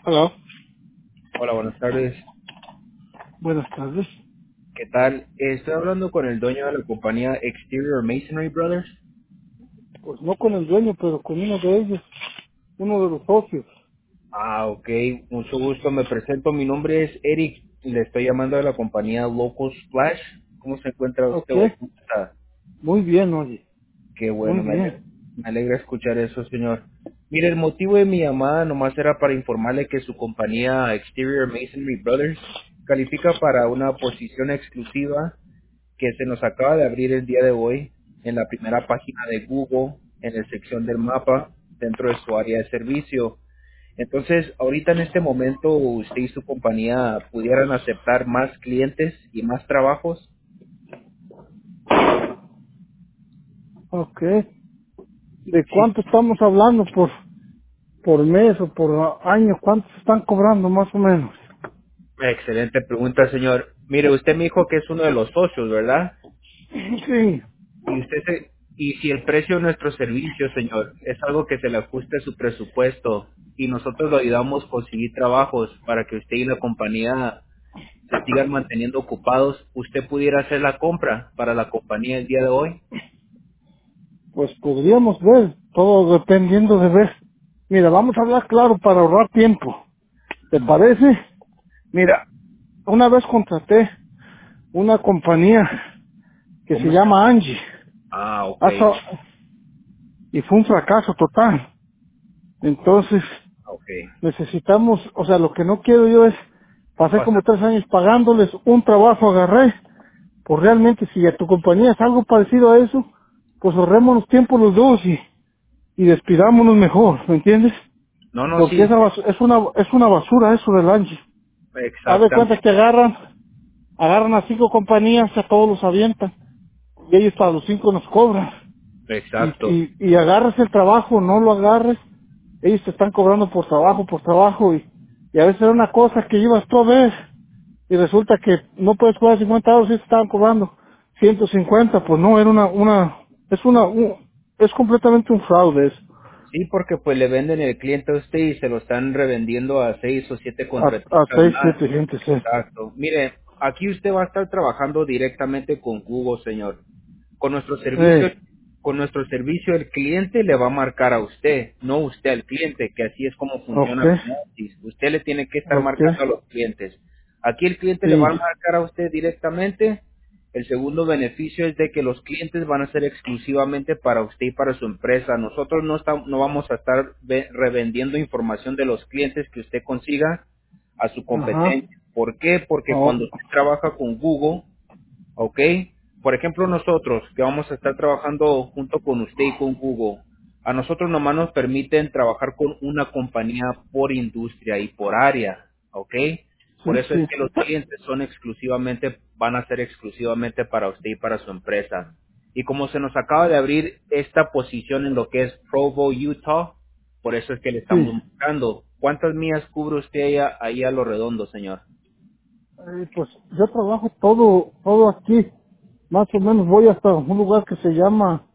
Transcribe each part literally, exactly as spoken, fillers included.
Hola, Hola, buenas tardes. buenas tardes. ¿Qué tal? Estoy hablando con el dueño de la compañía Exterior Masonry Brothers. Pues no con el dueño, pero con uno de ellos, uno de los socios. Ah, ok. Mucho gusto. Me presento. Mi nombre es Eric. Le estoy llamando de la compañía Local Splash. ¿Cómo se encuentra Ok, usted hoy? ¿Cómo está? muy bien, oye, Qué muy bueno. Me alegra, bien. me alegra escuchar eso, señor. Mire, el motivo de mi llamada nomás era para informarle que su compañía Exterior Masonry Brothers califica para una posición exclusiva que se nos acaba de abrir el día de hoy en la primera página de Google, en la sección del mapa, dentro de su área de servicio. Entonces, ahorita en este momento, usted y su compañía pudieran aceptar más clientes y más trabajos. Ok, ¿de Sí. cuánto estamos hablando por por mes o por año? ¿Cuánto están cobrando más o menos? Excelente pregunta, señor. Mire, usted me dijo que es uno de los socios, ¿verdad? Sí, Y usted se, y si el precio de nuestro servicio, señor, es algo que se le ajuste a su presupuesto y nosotros lo ayudamos a conseguir trabajos para que usted y la compañía se sigan manteniendo ocupados, ¿usted pudiera hacer la compra para la compañía el día de hoy? pues podríamos ver, todo dependiendo de ver. Mira, vamos a hablar claro para ahorrar tiempo. ¿Te Mm. parece? Mira, una vez contraté una compañía que se ¿Cómo se llama? llama Angie. Ah, ok, Hasta- y fue un fracaso total. Entonces, ok. necesitamos, o sea, lo que no quiero yo es, No pasé como pasa. tres años pagándoles un trabajo, agarré, pues realmente si a tu compañía es algo parecido a eso, pues ahorrémonos tiempo los dos y, y despidámonos mejor, ¿me entiendes? No, no, Porque sí, esa bas- es una, es una basura eso del Angie. Haz de cuenta exactamente, que agarran, agarran a cinco compañías, a todos los avientan, y ellos para los cinco nos cobran. Y, exacto. y, y agarres el trabajo, no lo agarres, ellos te están cobrando por trabajo, por trabajo, y, y a veces era una cosa que ibas tú a ver, y resulta que no puedes cobrar cincuenta euros y te estaban cobrando ciento cincuenta, pues no, era una, una, es una, un- es completamente un fraude eso, Sí, porque pues le venden el cliente a usted y se lo están revendiendo a seis o siete a, a contratistas seis, más. siete gente, sí. Exacto. Mire, aquí usted va a estar trabajando directamente con Google, señor. Con nuestro servicio, Eh, con nuestro servicio el cliente le va a marcar a usted, no usted al cliente, que así es como ok, funciona con Otis. Usted le tiene que estar ok, marcando a los clientes. Aquí el cliente le va sí, a marcar a usted directamente. El segundo beneficio es de que los clientes van a ser exclusivamente para usted y para su empresa. Nosotros no, estamos, no vamos a estar ve- revendiendo información de los clientes que usted consiga a su ajá, competencia. ¿Por qué? Porque oh, cuando usted trabaja con Google, ¿ok? Por ejemplo, nosotros que vamos a estar trabajando junto con usted y con Google, a nosotros nomás nos permiten trabajar con una compañía por industria y por área, ¿ok? sí, Por eso es sí, que los clientes son exclusivamente, van a ser exclusivamente para usted y para su empresa. Y como se nos acaba de abrir esta posición en lo que es Provo, Utah, por eso es que le sí. estamos buscando. ¿Cuántas millas cubre usted ahí a, ahí a lo redondo, señor? Eh, pues yo trabajo todo, todo aquí. Más o menos voy hasta un lugar que se llama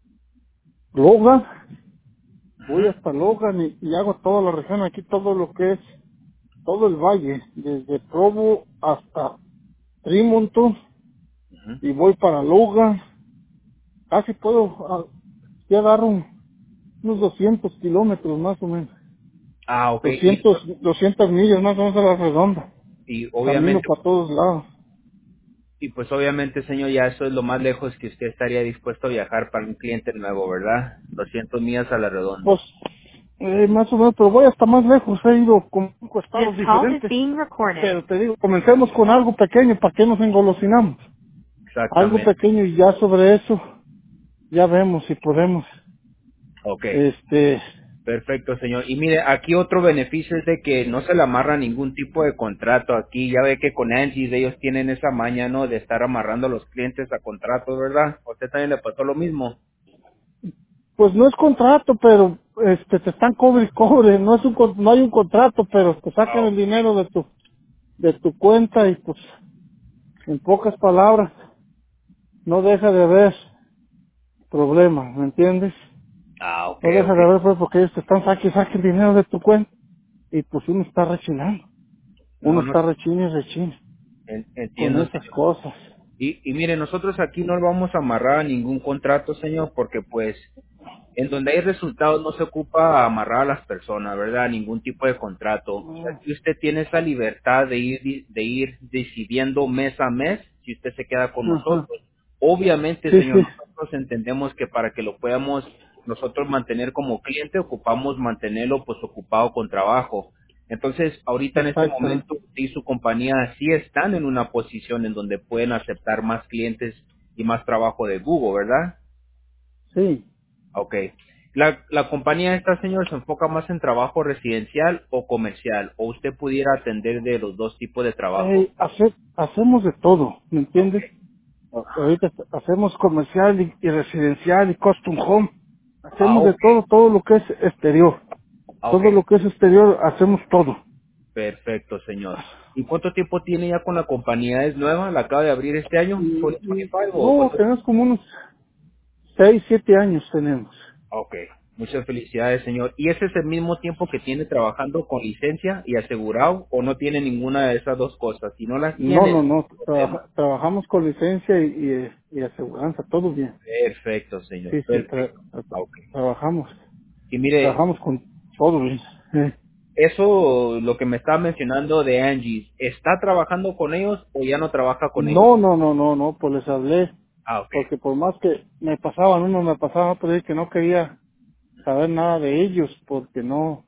Logan. Voy Ujú, hasta Logan y, y hago toda la región aquí, todo lo que es, todo el valle, desde Provo hasta Tremonton ujú. y voy para Logan. Casi puedo, ah, ya agarro un- unos doscientos kilómetros más o menos. Ah, ok. Y doscientos doscientas millas más o menos a la redonda. y Camino obviamente para todos lados. y pues obviamente señor ya eso es lo más lejos que usted estaría dispuesto a viajar para un cliente nuevo, ¿verdad? doscientas millas a la Pues, redondo. eh, más o menos, pero voy hasta más lejos. He ido con cinco This estados call is diferentes. being recorded. Pero te digo, comencemos con algo pequeño, ¿para qué nos engolosinamos? Algo Exactamente. pequeño y ya sobre eso, ya vemos si podemos. Ok, Este, perfecto señor. Y mire, aquí otro beneficio es de que no se le amarra ningún tipo de contrato aquí. Ya ve que con Angie ellos tienen esa maña, ¿no? De estar amarrando a los clientes a contratos, ¿verdad? ¿A usted también le pasó lo mismo? pues no es contrato, pero este, te están cobre y cobre. No es un, con- no hay un contrato, pero te sacan Ah, el dinero de tu, de tu cuenta y pues, en pocas palabras, no deja de haber problema, ¿me entiendes? ah, ok, No deja ok. de haber pues porque ellos te están saquen, saquen dinero de tu cuenta. y pues uno está rechinando, uno No, no, está rechine y rechine en- con entiendo, esas señor. cosas. Y, y mire, nosotros aquí no vamos a amarrar a ningún contrato, señor, porque pues en donde hay resultados no se ocupa amarrar a las personas, ¿verdad? Ningún tipo de contrato. O sea, No, aquí usted tiene esa libertad de ir, de ir decidiendo mes a mes si usted se queda con nosotros. ajá, Obviamente, sí, señor, sí, nosotros entendemos que para que lo podamos nosotros mantener como cliente, ocupamos mantenerlo pues ocupado con trabajo. Entonces, ahorita en este exactamente, momento, sí, su compañía sí están en una posición en donde pueden aceptar más clientes y más trabajo de Google, ¿verdad? sí. Ok. La, la compañía esta, señor, se enfoca más en trabajo residencial o comercial, o usted pudiera atender de los dos tipos de trabajo. Eh, hace- hacemos de todo, ¿me Ok. entiendes? A- Ahorita hacemos comercial y, y residencial y custom home. Ah, Hacemos de ok. todo, todo lo que es exterior. Ah, ok. Todo lo que es exterior, hacemos todo. Perfecto, señor. ¿Y cuánto tiempo tiene ya con la compañía? ¿Es nueva? ¿La acaba de abrir este año? Y, y ¿dos mil veinticinco o no, cuánto? tenemos como unos seis, siete años tenemos. Ok. Muchas felicidades, señor. ¿Y ese es el mismo tiempo que tiene trabajando con licencia y asegurado o no tiene ninguna de esas dos cosas? Si no las No, tiene, no, no, problema. trabaja- trabajamos con licencia y, y, y aseguranza, todo bien. Perfecto, señor. Sí, sí, tra- Perfecto. tra- Ok. trabajamos, Y mire, trabajamos con todo bien. Eh, eso, lo que me está mencionando de Angie, ¿está trabajando con ellos o ya no trabaja con ellos? No, no, no, no, no, pues les hablé, Ah, ok. porque por más que me pasaban uno, me pasaba otro día que no quería saber nada de ellos, porque no,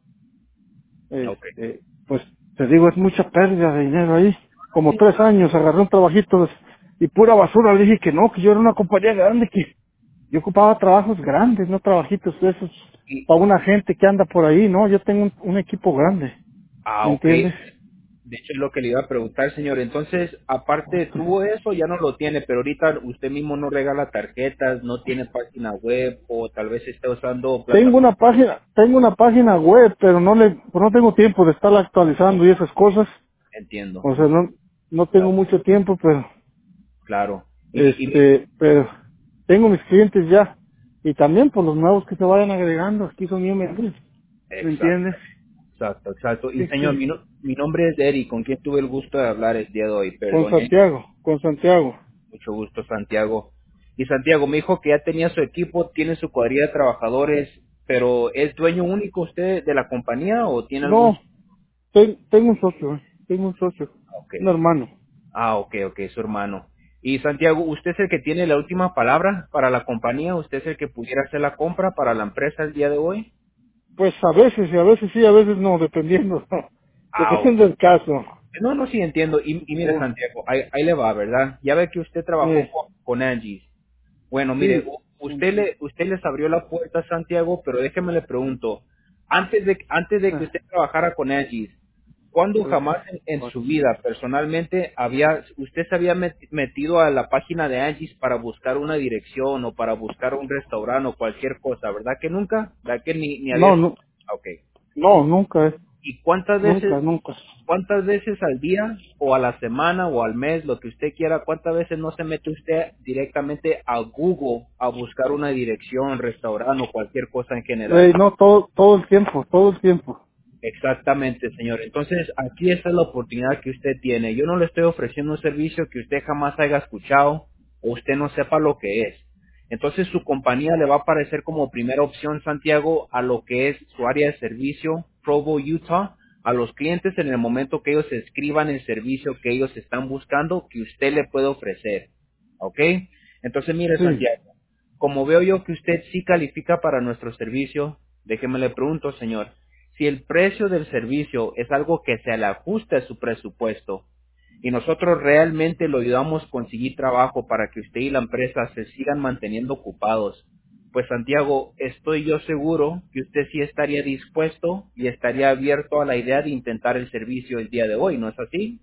Ok. este, pues te digo, es mucha pérdida de dinero ahí. Como tres años agarré un trabajito y pura basura, le dije que no, que yo era una compañía grande, que yo ocupaba trabajos grandes, no trabajitos de esos Y, para una gente que anda por ahí, no, yo tengo un, un equipo grande, ah, ¿me ok. entiendes? De hecho, es lo que le iba a preguntar, señor. Entonces, aparte, tuvo eso, ya no lo tiene, pero ahorita usted mismo no regala tarjetas, no tiene página web o tal vez está usando Tengo plataforma. una página, tengo una página web, pero no le, pues no tengo tiempo de estarla actualizando y esas cosas. Entiendo. O sea, no, no tengo mucho tiempo, pero, Claro. Y, y este, pero tengo mis clientes ya. Y también por los nuevos que se vayan agregando, aquí son bien mejores. ¿Me exacto, entiendes? exacto, exacto. Y Sí, señor, sí. mi, no- mi nombre es Eric, con quien tuve el gusto de hablar el día de hoy. Con Perdone. Santiago, con Santiago. Mucho gusto, Santiago. Y Santiago me dijo que ya tenía su equipo, tiene su cuadrilla de trabajadores, pero ¿es dueño único usted de la compañía o tiene algún... No, ten- tengo un socio, eh, tengo un socio, Ok. un hermano. Ah, ok, ok, su hermano. Y Santiago, ¿usted es el que tiene la última palabra para la compañía? ¿Usted es el que pudiera hacer la compra para la empresa el día de hoy? Pues a veces, y a veces sí, a veces no, dependiendo, Ah, ok. dependiendo del caso. No, no, sí entiendo. Y, y mire, Oh, Santiago, ahí, ahí le va, ¿verdad? Ya ve que usted trabajó eh, con, con Angie. Bueno, mire, sí, u- usted le usted les abrió la puerta a Santiago, pero déjeme le pregunto, antes de antes de que ah, usted trabajara con Agis, ¿cuándo pues, jamás en, en pues, su vida personalmente había usted se había met- metido a la página de Agis para buscar una dirección o para buscar un restaurante o cualquier cosa, verdad que nunca? ¿Verdad que ni ni había? no, no, Ok. no, nunca, eh, ¿Y cuántas nunca, veces nunca. ¿Cuántas veces al día o a la semana o al mes, lo que usted quiera, cuántas veces no se mete usted directamente a Google a buscar una dirección, restaurante o cualquier cosa en general? Eh, no, todo, todo el tiempo, todo el tiempo. Exactamente, señor. Entonces, aquí está la oportunidad que usted tiene. Yo no le estoy ofreciendo un servicio que usted jamás haya escuchado o usted no sepa lo que es. Entonces, su compañía le va a aparecer como primera opción, Santiago, a lo que es su área de servicio, Provo, Utah, a los clientes en el momento que ellos escriban el servicio que ellos están buscando, que usted le puede ofrecer. ¿Ok? Entonces, mire, Sí. Santiago, como veo yo que usted sí califica para nuestro servicio, déjeme le pregunto, señor, si el precio del servicio es algo que se le ajuste a su presupuesto y nosotros realmente lo ayudamos a conseguir trabajo para que usted y la empresa se sigan manteniendo ocupados, pues Santiago, estoy yo seguro que usted sí estaría dispuesto y estaría abierto a la idea de intentar el servicio el día de hoy, ¿no es así?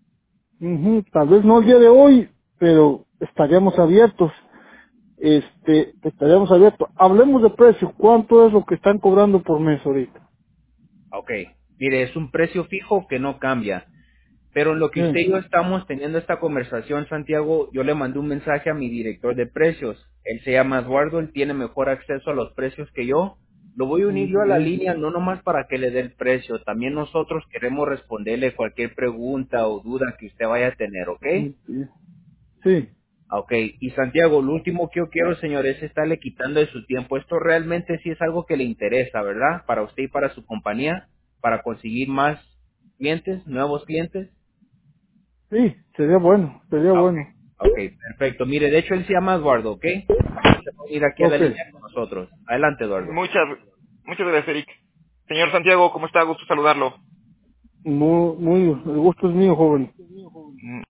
Ujú, tal vez no el día de hoy, pero estaríamos abiertos. Este, estaríamos abiertos. Hablemos de precio. ¿Cuánto es lo que están cobrando por mes ahorita? Ok, mire, es un precio fijo que no cambia. Pero en lo que usted Eh, y yo estamos teniendo esta conversación, Santiago, yo le mandé un mensaje a mi director de precios. Él se llama Eduardo, él tiene mejor acceso a los precios que yo. Lo voy a unir yo a la Ujú. línea, no nomás para que le dé el precio, también nosotros queremos responderle cualquier pregunta o duda que usted vaya a tener, ¿ok? Sí. Sí. Ok, y Santiago, lo último que yo quiero, señor, es estarle quitando de su tiempo. Esto realmente sí es algo que le interesa, ¿verdad? Para usted y para su compañía, para conseguir más clientes, nuevos clientes. Sí, sería bueno, sería Ah, Ok, bueno. ok, perfecto. Mire, de hecho él se llama Eduardo, ¿ok? Se puede ir aquí a la Ok. línea con nosotros. Adelante, Eduardo. Muchas, muchas gracias, Eric. Señor Santiago, ¿cómo está? Gusto saludarlo. Muy, muy, el gusto es mío, joven. Mm,